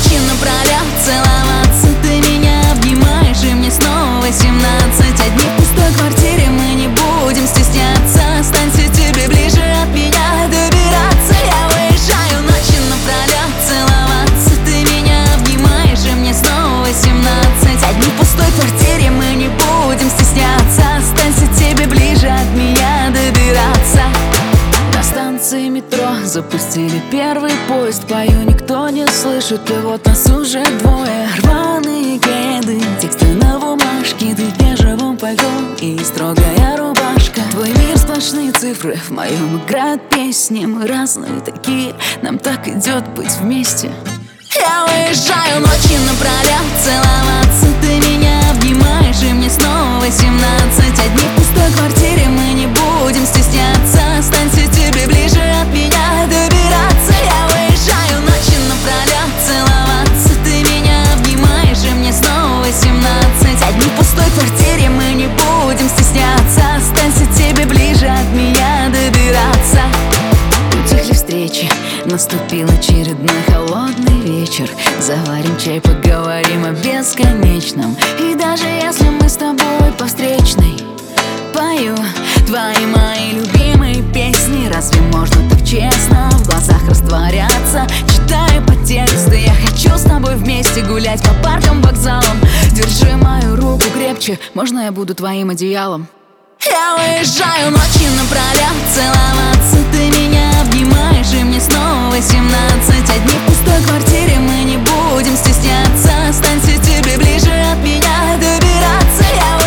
ночи напролёт целоваться. Ты меня обнимаешь, и мне снова 18. Одни в пустой квартире, мы не будем стесняться. Останься, тебе ближе от меня добираться. Я выезжаю ночи напролёт целоваться. Ты меня обнимаешь, и мне снова 18. Одни в пустой квартире, мы не будем стесняться. Останься, тебе ближе от меня добираться. На станции метро запустили первый поезд. Пою, никто не слышит, и вот нас уже двое. Рваные кеды, тексты на бумажке. Ты в бежевом пальто и строгая рубашка. Твой мир сплошные цифры, в моем играют песни. Мы разные такие, нам так идет быть вместе. Я выезжаю ночи напролёт целоваться. Ты меня обнимаешь, и мне снова 18. Одни в пустой квартире, мы не будем стесняться. Останься, тебе ближе от меня добираться. Я выезжаю ночи напролёт целоваться. Ты меня обнимаешь, и мне снова 18. Одни в пустой квартире, мы не будем стесняться. Останься, тебе ближе от меня добираться. Утихли встречи, наступил очередной холодный вечер. Заварим чай, поговорим о бесконечном. И даже если мы с тобой по встречной, пою твои мои любимые песни. Разве можно так честно в глазах растворяться? Читаю подтексты, я хочу с тобой вместе гулять по паркам, вокзалам. Держи мою руку крепче, можно я буду твоим одеялом? Я выезжаю ночи напролёт целоваться. Ты меня обнимаешь, и мне снова 18. Одни в пустой квартире, мы не будем стесняться. Останься, тебе ближе от меня добираться. Я